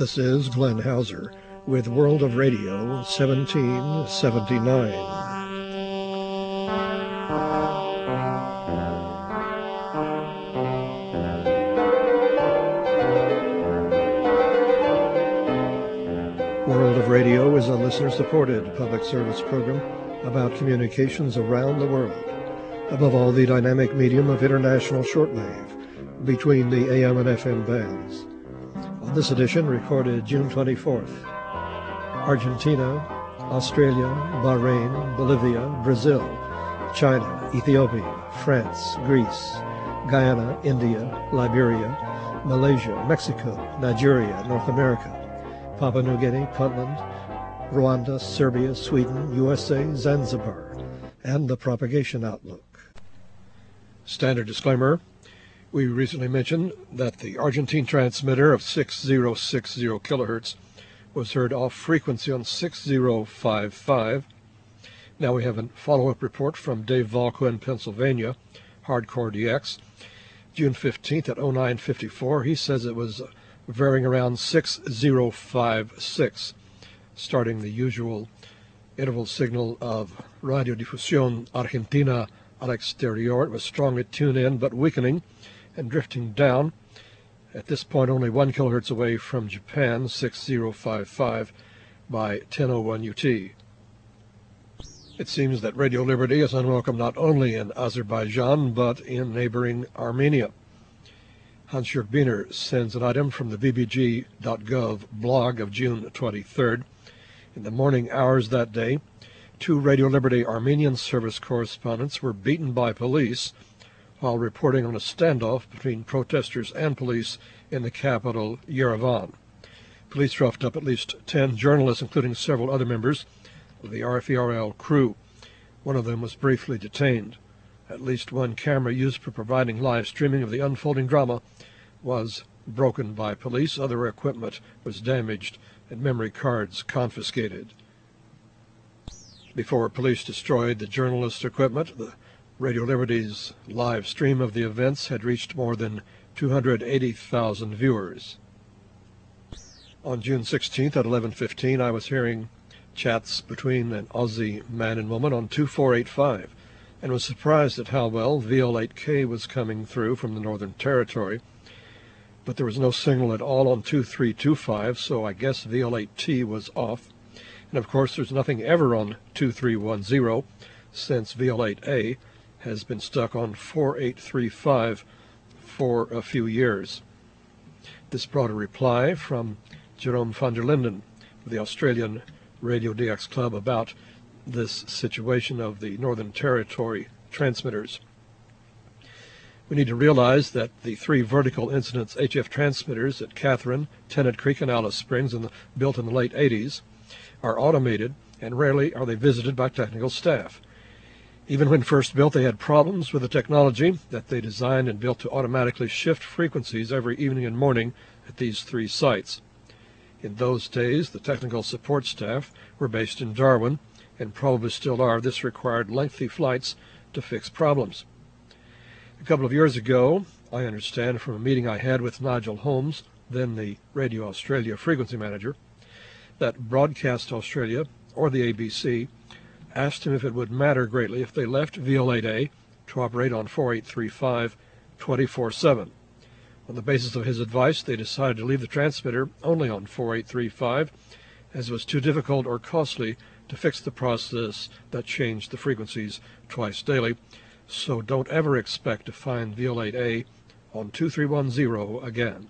This is Glenn Hauser with World of Radio 1779. World of Radio is a listener-supported public service program about communications around the world, above all the dynamic medium of international shortwave between the AM and FM bands. On this edition, recorded June 24th, Argentina, Australia, Bahrain, Bolivia, Brazil, China, Ethiopia, France, Greece, Guyana, India, Liberia, Malaysia, Mexico, Nigeria, North America, Papua New Guinea, Puntland, Rwanda, Serbia, Sweden, USA, Zanzibar, and the propagation outlook. Standard disclaimer. We recently mentioned that the Argentine transmitter of 6060 kilohertz was heard off frequency on 6055. Now we have a follow-up report from Dave Valco in Pennsylvania, Hardcore DX, June 15th at 0954. He says it was varying around 6056, starting the usual interval signal of Radio Difusión Argentina al Exterior. It was strong at tune-in, but weakening and drifting down. At this point, only 1 kilohertz away from Japan, 6055 by 1001 UT. It seems that Radio Liberty is unwelcome not only in Azerbaijan, but in neighboring Armenia. Hans-Jörg Biener sends an item from the bbg.gov blog of June 23rd. In the morning hours that day, 2 Radio Liberty Armenian service correspondents were beaten by police while reporting on a standoff between protesters and police in the capital, Yerevan. Police roughed up at least 10 journalists, including several other members of the RFERL crew. One of them was briefly detained. At least one camera used for providing live streaming of the unfolding drama was broken by police. Other equipment was damaged and memory cards confiscated. Before police destroyed the journalist equipment, the Radio Liberty's live stream of the events had reached more than 280,000 viewers. On June 16th at 11:15, I was hearing chats between an Aussie man and woman on 2485 and was surprised at how well VL8K was coming through from the Northern Territory, but there was no signal at all on 2325, so I guess VL8T was off. And of course there's nothing ever on 2310 since VL8A has been stuck on 4835 for a few years. This brought a reply from Jerome van der Linden of the Australian Radio DX Club about this situation of the Northern Territory transmitters. We need to realize that the 3 vertical incidence HF transmitters at Catherine, Tennant Creek, and Alice Springs, built in the late 80s, are automated, and rarely are they visited by technical staff. Even when first built, they had problems with the technology that they designed and built to automatically shift frequencies every evening and morning at these 3 sites. In those days, the technical support staff were based in Darwin, and probably still are. This required lengthy flights to fix problems. A couple of years ago, I understand from a meeting I had with Nigel Holmes, then the Radio Australia frequency manager, that Broadcast Australia, or the ABC, asked him if it would matter greatly if they left VL8A to operate on 4835 24/7. On the basis of his advice, they decided to leave the transmitter only on 4835, as it was too difficult or costly to fix the process that changed the frequencies twice daily, so don't ever expect to find VL8A on 2310 again.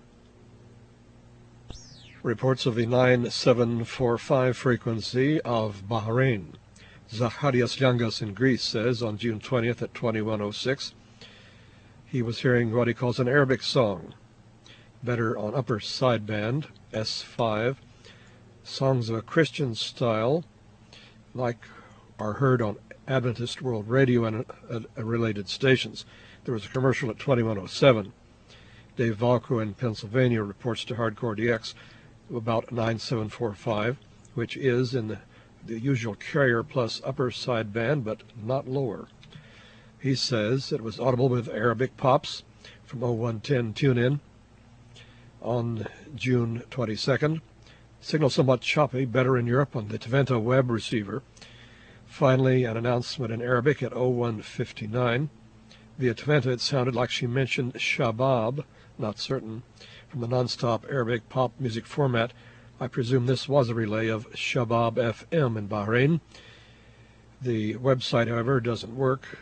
Reports of the 9745 frequency of Bahrain. Zacharias Lyangas in Greece says on June 20th at 2106 he was hearing what he calls an Arabic song, better on upper sideband, S5, songs of a Christian style, like are heard on Adventist World Radio and related stations. There was a commercial at 2107. Dave Valco in Pennsylvania reports to Hardcore DX about 9745, which is in the usual carrier plus upper sideband, but not lower. He says it was audible with Arabic pops from 0110 tune-in. on June 22nd. Signal somewhat choppy, better in Europe on the Tventa web receiver. Finally, an announcement in Arabic at 01:59. Via Tventa, it sounded like she mentioned Shabab, not certain. From the non-stop Arabic pop music format, I presume this was a relay of Shabab FM in Bahrain. The website, however, doesn't work,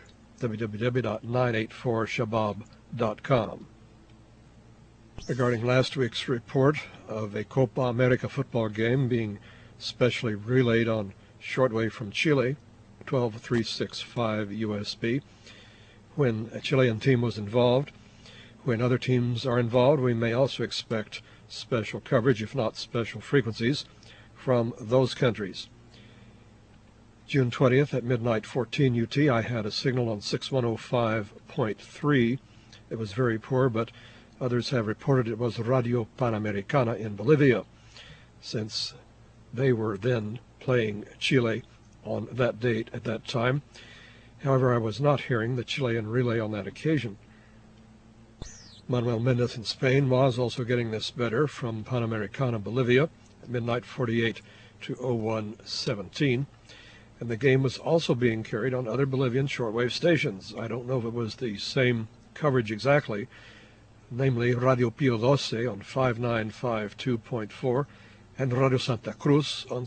www.984shabab.com. Regarding last week's report of a Copa America football game being specially relayed on shortwave from Chile, 12365 USB, when a Chilean team was involved. When other teams are involved, we may also expect special coverage, if not special frequencies, from those countries. June 20th at midnight 14 UT, I had a signal on 6105.3. It was very poor, but others have reported it was Radio Panamericana in Bolivia, since they were then playing Chile on that date at that time. However, I was not hearing the Chilean relay on that occasion. Manuel Mendez in Spain was also getting this better from Panamericana, Bolivia, at midnight 48 to 01:17, and the game was also being carried on other Bolivian shortwave stations. I don't know if it was the same coverage exactly, namely Radio Pio 12 on 5952.4 and Radio Santa Cruz on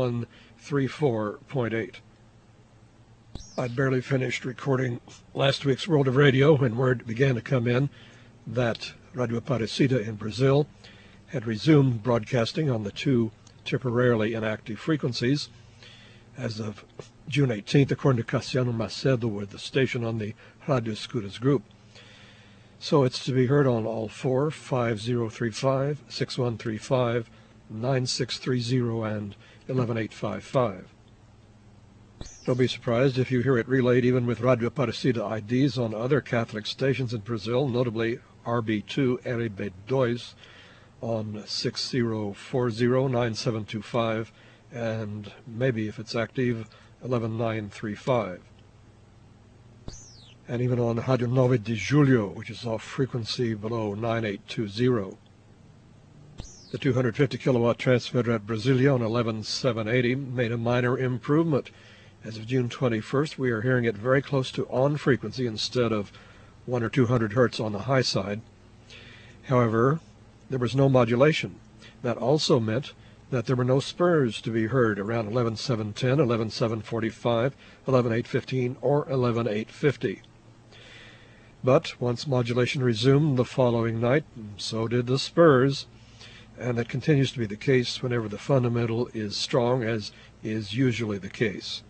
6134.8. I'd barely finished recording last week's World of Radio when word began to come in that Radio Aparecida in Brazil had resumed broadcasting on the two temporarily inactive frequencies as of June 18th, according to Cassiano Macedo with the station on the Radio Escuras group. So it's to be heard on all four, 5035, 6135, 9630, and 11855. Don't be surprised if you hear it relayed even with Radio Aparecida IDs on other Catholic stations in Brazil, notably RB2 RB2 on 6040, 9725, and maybe, if it's active, 11935. And even on Radio 9 de Julio, which is off frequency below 9820. The 250 kilowatt transmitter at Brasilia on 11780 made a minor improvement. As of June 21st, we are hearing it very close to on frequency instead of 100 or 200 hertz on the high side. However, there was no modulation. That also meant that there were no spurs to be heard around 11710, 11745, 11815, or 11850. But once modulation resumed the following night, so did the spurs, and that continues to be the case whenever the fundamental is strong, as is usually the case.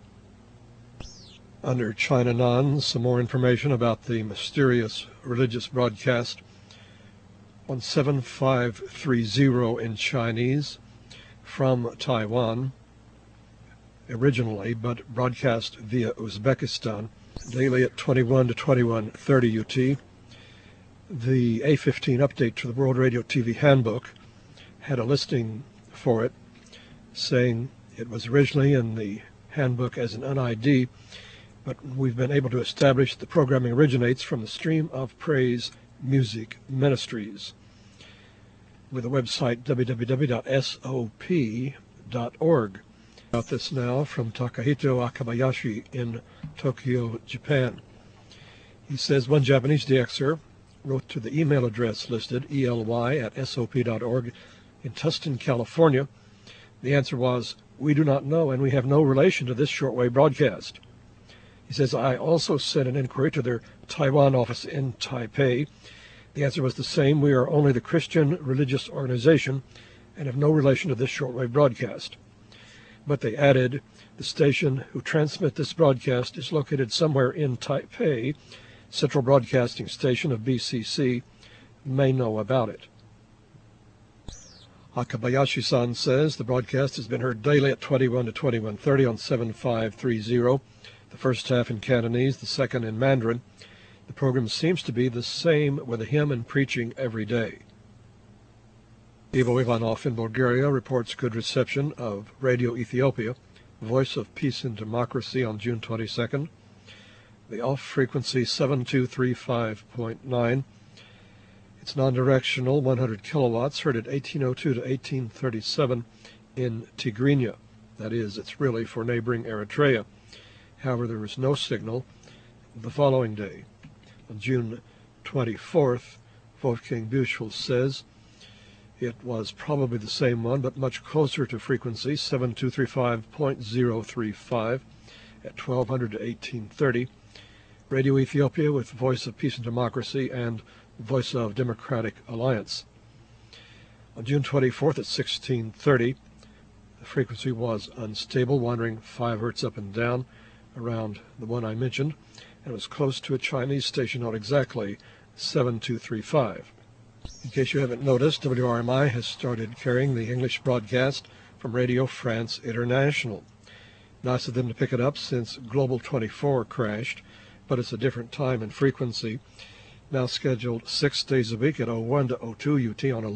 Under China Non, some more information about the mysterious religious broadcast on 7530 in Chinese from Taiwan, originally, but broadcast via Uzbekistan, daily at 21 to 21:30 UT. The A15 update to the World Radio TV Handbook had a listing for it, saying it was originally in the handbook as an UNID, but we've been able to establish the programming originates from the Stream of Praise Music Ministries with the website www.sop.org. About this now from Takahito Akabayashi in Tokyo, Japan. He says one Japanese DXer wrote to the email address listed, ely@sop.org, in Tustin, California. The answer was, "We do not know, and we have no relation to this shortwave broadcast." He says, "I also sent an inquiry to their Taiwan office in Taipei. The answer was the same. We are only the Christian religious organization and have no relation to this shortwave broadcast." But they added, "The station who transmit this broadcast is located somewhere in Taipei. Central Broadcasting Station of BCC may know about it." Akabayashi-san says the broadcast has been heard daily at 21 to 21:30 on 7530, the first half in Cantonese, the second in Mandarin. The program seems to be the same with a hymn and preaching every day. Ivo Ivanov in Bulgaria reports good reception of Radio Ethiopia, Voice of Peace and Democracy, on June 22nd. The off-frequency 7235.9. It's non-directional, 100 kilowatts, heard at 1802 to 1837 in Tigrinya. That is, it's really for neighboring Eritrea. However, there was no signal the following day. On June 24th, Wolfgang Büchel says it was probably the same one, but much closer to frequency, 7235.035 at 1200 to 1830. Radio Ethiopia with Voice of Peace and Democracy and Voice of Democratic Alliance. On June 24th at 1630, the frequency was unstable, wandering 5 hertz up and down around the one I mentioned, and was close to a Chinese station on exactly 7235. In case you haven't noticed, WRMI has started carrying the English broadcast from Radio France International. Nice of them to pick it up since Global 24 crashed, but it's a different time and frequency. Now scheduled 6 days a week at 01 to 02 UT on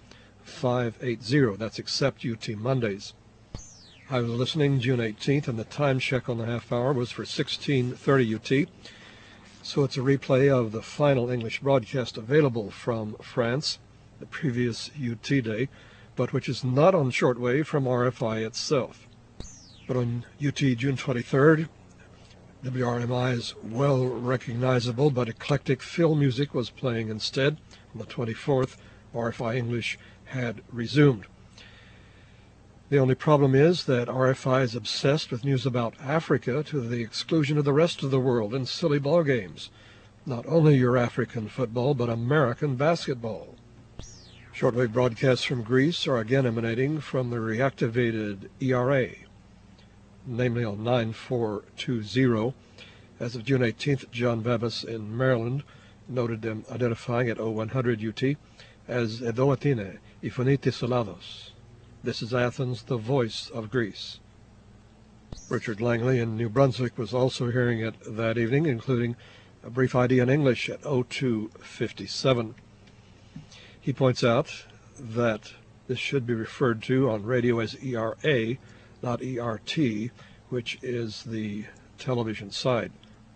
11580. That's except UT Mondays. I was listening June 18th, and the time check on the half hour was for 1630 UT. So it's a replay of the final English broadcast available from France, the previous UT day, but which is not on shortwave from RFI itself. But on UT June 23rd, WRMI's well recognizable but eclectic film music was playing instead. On the 24th, RFI English had resumed. The only problem is that RFI is obsessed with news about Africa to the exclusion of the rest of the world in silly ball games. Not only your African football, but American basketball. Shortwave broadcasts from Greece are again emanating from the reactivated ERA, namely on 9420. As of June 18th, John Babas in Maryland noted them identifying at 0100 UT as Edo Athene, Iphonitis Olados. This is Athens, the voice of Greece. Richard Langley in New Brunswick was also hearing it that evening, including a brief ID in English at 0257. He points out that this should be referred to on radio as ERA, not ERT, which is the television side.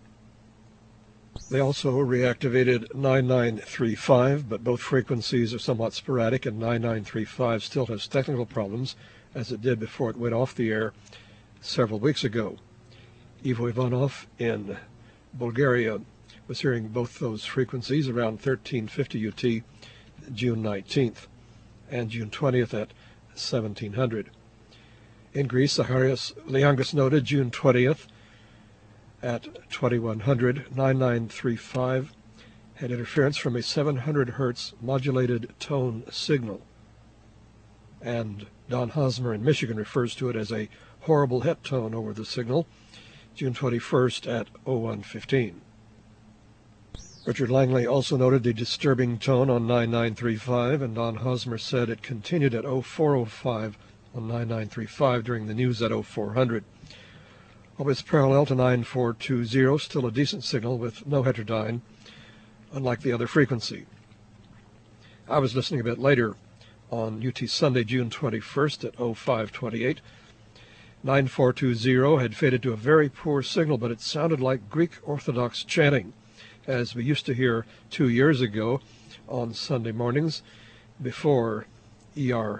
They also reactivated 9935, but both frequencies are somewhat sporadic, and 9935 still has technical problems, as it did before it went off the air several weeks ago. Ivo Ivanov in Bulgaria was hearing both those frequencies around 1350 UT June 19th and June 20th at 1700. In Greece, Zacharias Liangas noted June 20th at 2100, 9935 had interference from a 700 hertz modulated tone signal. And Don Hosmer in Michigan refers to it as a horrible het tone over the signal, June 21st at 0115. Richard Langley also noted the disturbing tone on 9935, and Don Hosmer said it continued at 0405 on 9935 during the news at 0400. Always parallel to 9420, still a decent signal with no heterodyne, unlike the other frequency. I was listening a bit later on UT Sunday, June 21st at 0528. 9420 had faded to a very poor signal, but it sounded like Greek Orthodox chanting, as we used to hear 2 years ago on Sunday mornings before ERA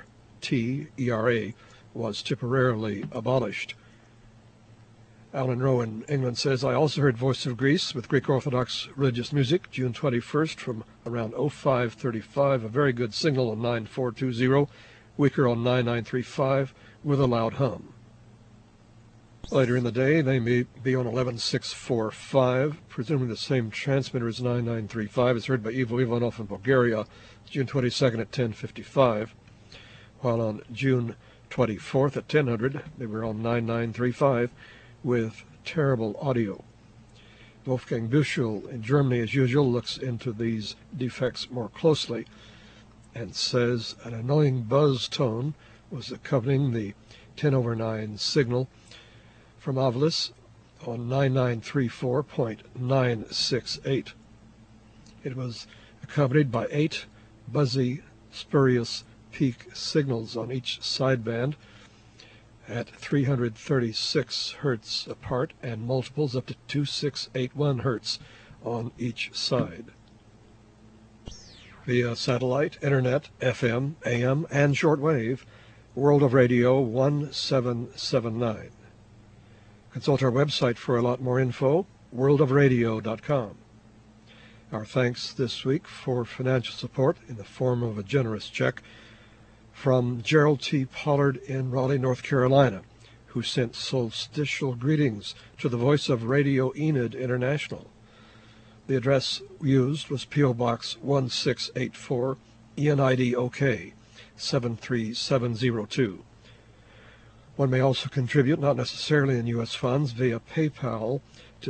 was temporarily abolished. Alan Rowe in England says, I also heard Voice of Greece with Greek Orthodox religious music, June 21st from around 0535, a very good signal on 9420, weaker on 9935 with a loud hum. Later in the day, they may be on 11645, presuming the same transmitter as 9935 is heard by Ivo Ivanov in Bulgaria, June 22nd at 1055, while on June 24th at 1000, they were on 9935, with terrible audio. Wolfgang Büchel in Germany, as usual, looks into these defects more closely and says an annoying buzz tone was accompanying the 10/9 signal from Avalis on 9934.968. It was accompanied by 8 buzzy, spurious peak signals on each sideband at 336 hertz apart, and multiples up to 2681 hertz on each side. via satellite, internet, FM, AM, and shortwave, World of Radio 1779. Consult our website for a lot more info, worldofradio.com. Our thanks this week for financial support in the form of a generous check from Gerald T. Pollard in Raleigh, North Carolina, who sent solstitial greetings to the Voice of Radio Enid International. The address used was P.O. Box 1684, ENID OK 73702. One may also contribute, not necessarily in U.S. funds, via PayPal to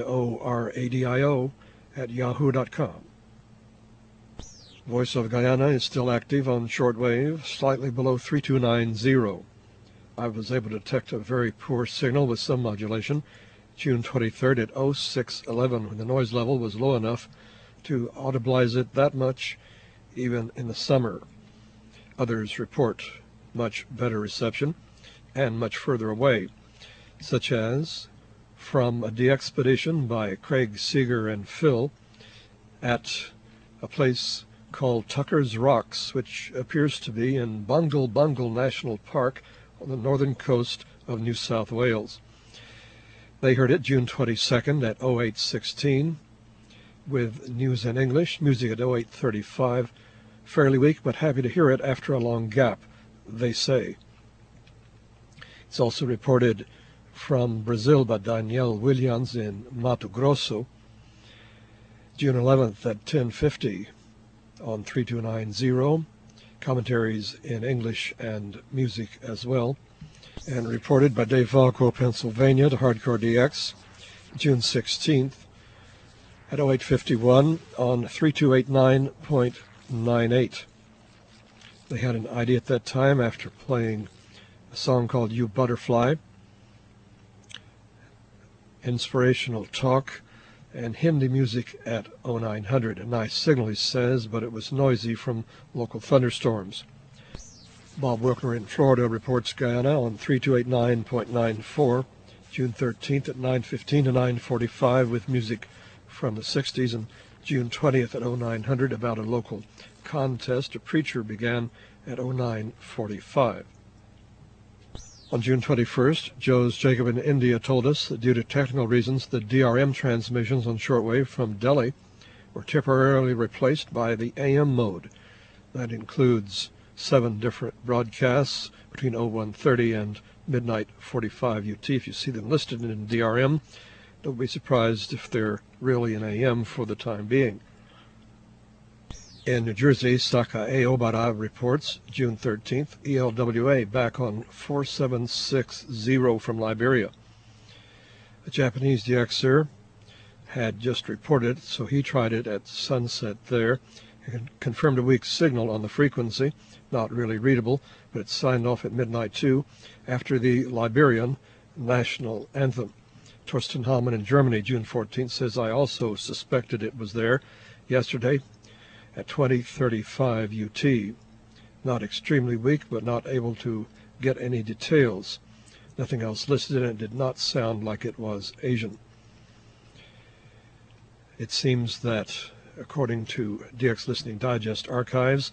WORADIO@yahoo.com. Voice of Guyana is still active on shortwave, slightly below 3290. I was able to detect a very poor signal with some modulation, June 23rd at 0611, when the noise level was low enough to audibilize it that much, even in the summer. Others report much better reception and much further away, such as from a de-expedition by Craig Seeger and Phil at a place called Tucker's Rocks, which appears to be in Bungle Bungle National Park on the northern coast of New South Wales. They heard it June 22nd at 0816 with news in English, music at 0835. Fairly weak, but happy to hear it after a long gap, they say. It's also reported from Brazil by Danielle Williams in Mato Grosso, June 11th at 10:50 on 3290, commentaries in English and music as well, and reported by Dave Valco, Pennsylvania, to Hardcore DX, June 16th at 0851 on 3289.98. They had an ID at that time after playing a song called You Butterfly, inspirational talk, and Hindi music at 0900. A nice signal, he says, but it was noisy from local thunderstorms. Bob Wilkner in Florida reports Guyana on 3289.94, June 13th at 9:15 to 9:45 with music from the 60s, and June 20th at 0900 about a local contest. A preacher began at 09:45. On June 21st, Joe's Jacob in India told us that due to technical reasons, the DRM transmissions on shortwave from Delhi were temporarily replaced by the AM mode. That includes 7 different broadcasts between 0130 and midnight 45 UT. If you see them listed in DRM, don't be surprised if they're really in AM for the time being. In New Jersey, Saka Obara reports June 13th, ELWA back on 4760 from Liberia. A Japanese DXer had just reported, so he tried it at sunset there and confirmed a weak signal on the frequency, not really readable, but it signed off at midnight too, after the Liberian national anthem. Torsten Hallman in Germany, June 14th, says, I also suspected it was there yesterday at 2035 UT. Not extremely weak, but not able to get any details. Nothing else listed, and it did not sound like it was Asian. It seems that, according to DX Listening Digest archives,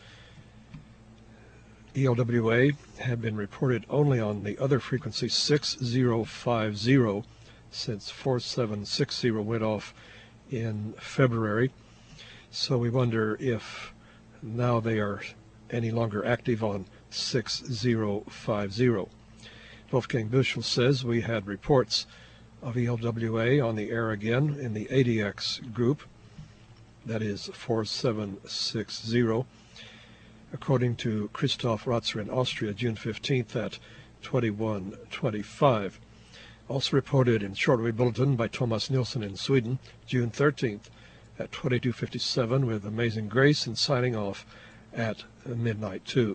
ELWA had been reported only on the other frequency 6050 since 4760 went off in February. So we wonder if now they are any longer active on 6050. Wolfgang Büschel says we had reports of ELWA on the air again in the ADX group, that is 4760, according to Christoph Ratzer in Austria, June 15th at 2125. Also reported in Shortwave Bulletin by Thomas Nilsson in Sweden, June 13th at 2257 with Amazing Grace, and signing off at midnight too.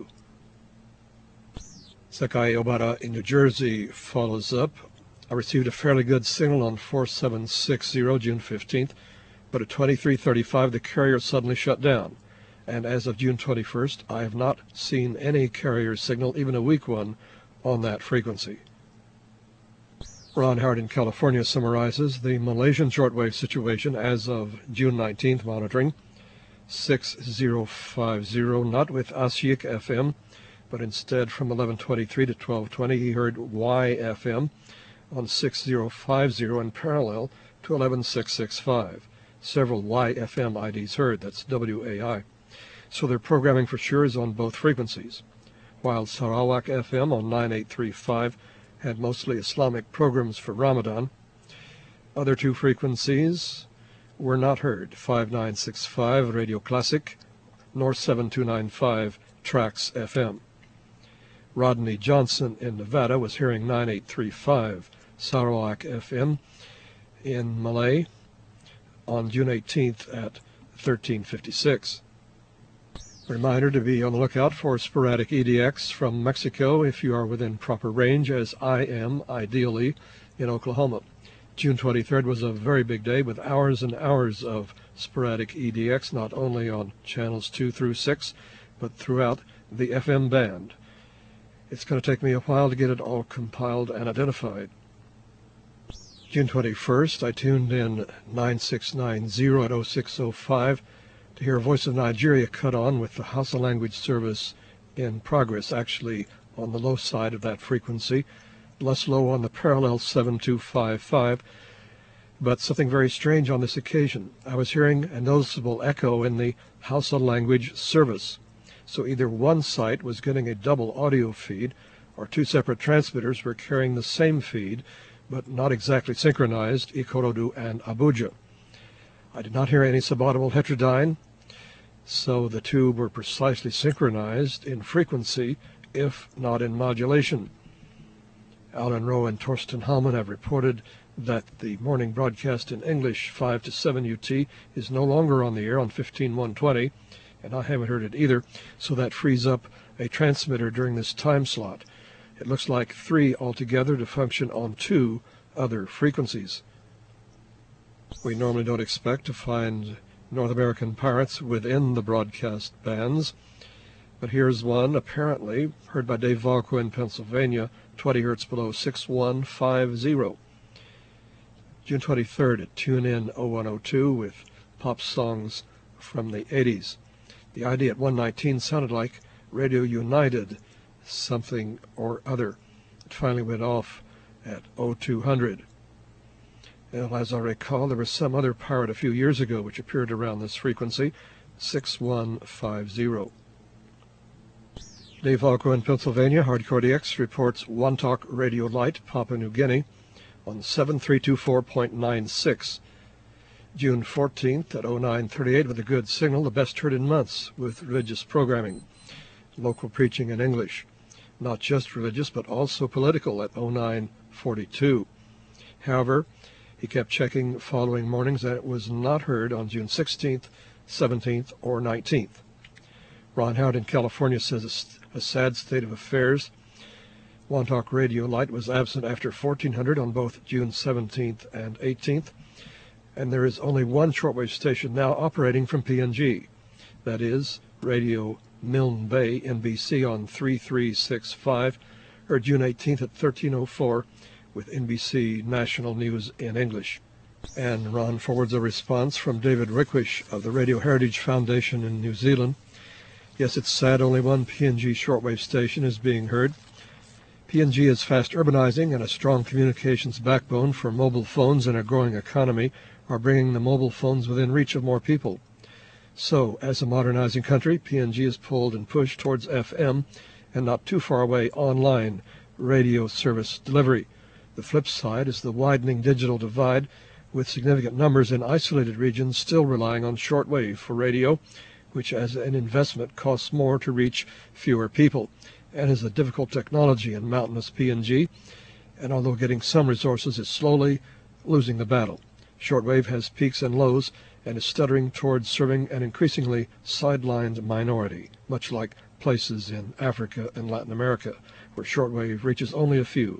Sakai Obara in New Jersey follows up. I received a fairly good signal on 4760 June 15th, but at 2335 the carrier suddenly shut down, and as of June 21st I have not seen any carrier signal, even a weak one, on that frequency. Ron Howard in California summarizes the Malaysian shortwave situation as of June 19th monitoring. 6050, not with Asyik FM, but instead from 1123 to 1220 he heard YFM on 6050 in parallel to 11665. Several YFM IDs heard, that's WAI. So their programming for sure is on both frequencies. While Sarawak FM on 9835 had mostly Islamic programs for Ramadan, other two frequencies were not heard, 5965 Radio Classic, nor 7295 Trax FM. Rodney Johnson in Nevada was hearing 9835 Sarawak FM in Malay on June 18th at 1356. Reminder to be on the lookout for sporadic EDX from Mexico if you are within proper range, as I am, ideally, in Oklahoma. June 23rd was a very big day with hours and hours of sporadic EDX, not only on channels 2 through 6, but throughout the FM band. It's going to take me a while to get it all compiled and identified. June 21st, I tuned in 9690 at 0605 to hear Voice of Nigeria cut on with the Hausa language service in progress, actually on the low side of that frequency, less low on the parallel 7255, but something very strange on this occasion. I was hearing a noticeable echo in the Hausa language service. So either one site was getting a double audio feed, or two separate transmitters were carrying the same feed, but not exactly synchronized, Ikorodu and Abuja. I did not hear any subaudible heterodyne, so the two were precisely synchronized in frequency, if not in modulation. Alan Rowe and Torsten Hallman have reported that the morning broadcast in English 5 to 7 UT is no longer on the air on 15120, and I haven't heard it either, so that frees up a transmitter during this time slot. It looks like 3 altogether to function on 2 other frequencies. We normally don't expect to find North American pirates within the broadcast bands, but here's one, apparently, heard by Dave Valco in Pennsylvania, 20 hertz below 6150. June 23rd at TuneIn 0102 with pop songs from the 80s. The ID at 119 sounded like Radio United something or other. It finally went off at 0200. And as I recall, there was some other pirate a few years ago which appeared around this frequency, 6150. Dave Valco in Pennsylvania, Hardcore DX, reports One Talk Radio Light, Papua New Guinea, on 7324.96. June 14th at 0938 with a good signal, the best heard in months with religious programming. Local preaching in English. Not just religious, but also political at 0942. However, he kept checking following mornings that it was not heard on June 16th, 17th, or 19th. Ron Howard in California says a sad state of affairs. One Talk Radio Light was absent after 1400 on both June 17th and 18th, and there is only one shortwave station now operating from PNG. That is Radio Milne Bay, NBC on 3365, heard June 18th at 1304 with NBC National News in English. And Ron forwards a response from David Rickwish of the Radio Heritage Foundation in New Zealand. Yes, it's sad only one PNG shortwave station is being heard. PNG is fast urbanizing, and a strong communications backbone for mobile phones and a growing economy are bringing the mobile phones within reach of more people. So, as a modernizing country, PNG is pulled and pushed towards FM and not too far away online radio service delivery. The flip side is the widening digital divide, with significant numbers in isolated regions still relying on shortwave for radio, which as an investment costs more to reach fewer people, and is a difficult technology in mountainous PNG, and although getting some resources is slowly losing the battle. Shortwave has peaks and lows and is stuttering towards serving an increasingly sidelined minority, much like places in Africa and Latin America, where shortwave reaches only a few.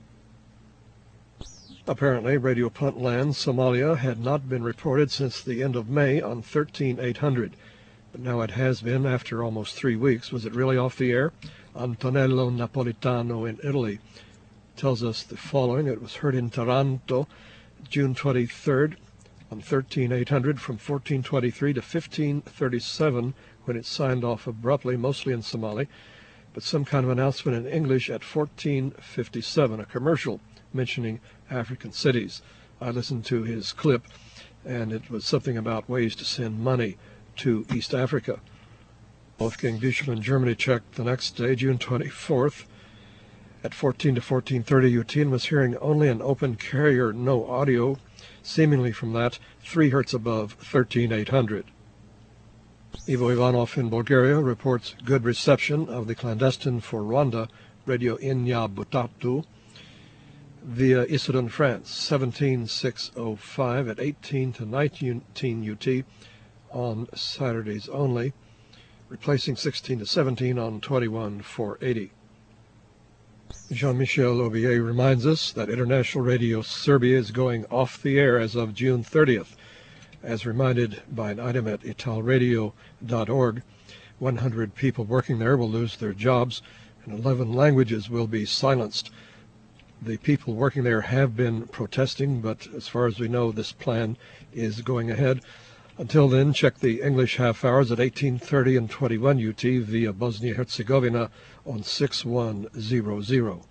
Apparently, Radio Puntland, Somalia, had not been reported since the end of May on 13800, but now it has been after almost 3 weeks. Was it really off the air? Antonello Napolitano in Italy tells us the following. It was heard in Taranto, June 23rd on 13800 from 1423 to 1537, when it signed off abruptly, mostly in Somali, but some kind of announcement in English at 1457, a commercial mentioning African cities. I listened to his clip, and it was something about ways to send money to East Africa. Wolfgang Büchel in Germany checked the next day, June 24th, at 14 to 1430 UT, and was hearing only an open carrier, no audio, seemingly from that 3 hertz above 13800. Ivo Ivanov in Bulgaria reports good reception of the clandestine for Rwanda Radio Inya Butatu via Issoudun, France, 17605 at 18 to 19 UT on Saturdays only, replacing 16 to 17 on 21480. Jean-Michel Aubier reminds us that International Radio Serbia is going off the air as of June 30th. As reminded by an item at italradio.org, 100 people working there will lose their jobs, and 11 languages will be silenced. The people working there have been protesting, but as far as we know, this plan is going ahead. Until then, check the English half hours at 1830 and 21 UT via Bosnia-Herzegovina on 6100.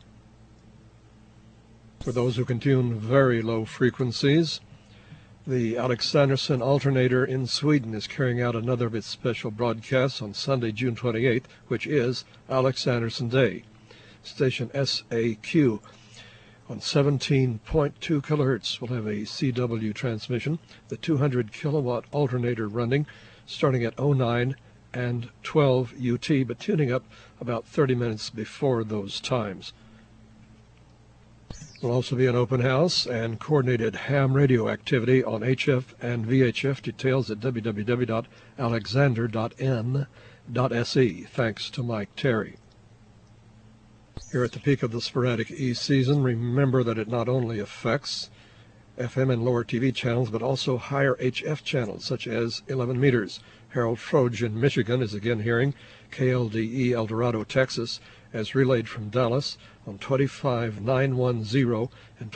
For those who can tune very low frequencies, the Alex Sanderson alternator in Sweden is carrying out another of its special broadcasts on Sunday, June 28th, which is Alex Sanderson Day. Station SAQ on 17.2 kilohertz will have a CW transmission, the 200 kilowatt alternator running starting at 09 and 12 UT, but tuning up about 30 minutes before those times. There will also be an open house and coordinated ham radio activity on HF and VHF. Details at www.alexander.n.se. Thanks to Mike Terry. Here at the peak of the sporadic East season, remember that it not only affects FM and lower TV channels, but also higher HF channels, such as 11 meters. Harold Froge in Michigan is again hearing KLDE El Dorado, Texas, as relayed from Dallas on 25910 and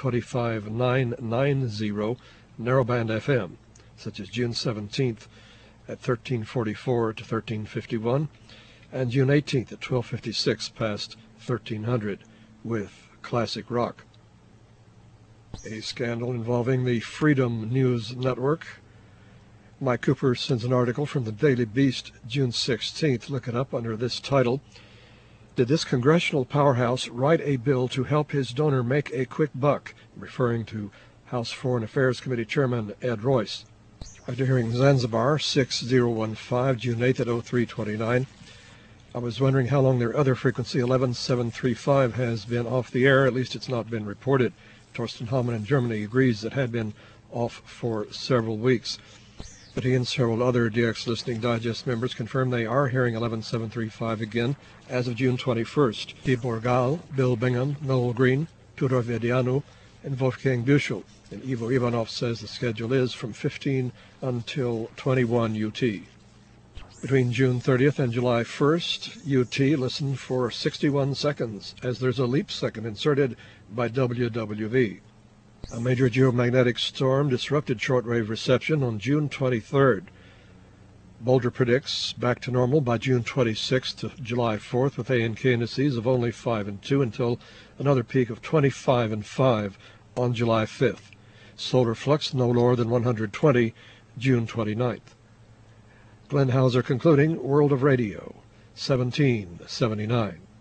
25990 narrowband FM, such as June 17th at 1344 to 1351, and June 18th at 1256 past 1300 with classic rock. A scandal involving the Freedom News Network. Mike Cooper sends an article from the Daily Beast, June 16th. Look it up under this title: Did this congressional powerhouse write a bill to help his donor make a quick buck? Referring to House Foreign Affairs Committee Chairman Ed Royce. After hearing Zanzibar, 6015, June 8th at 0329. I was wondering how long their other frequency, 11735, has been off the air. At least it's not been reported. Torsten Hallman in Germany agrees it had been off for several weeks. But he and several other DX Listening Digest members confirm they are hearing 11735 again as of June 21st. Steve Borgal, Bill Bingham, Noel Green, Tudor Vedianu, and Wolfgang Büchel. And Ivo Ivanov says the schedule is from 15 until 21 UT. Between June 30th and July 1st, UT, listen for 61 seconds, as there's a leap second inserted by WWV. A major geomagnetic storm disrupted shortwave reception on June 23rd. Boulder predicts back to normal by June 26th to July 4th, with ANK indices of only 5 and 2 until another peak of 25 and 5 on July 5th. Solar flux no lower than 120, June 29th. Glenn Hauser concluding, World of Radio, 1779.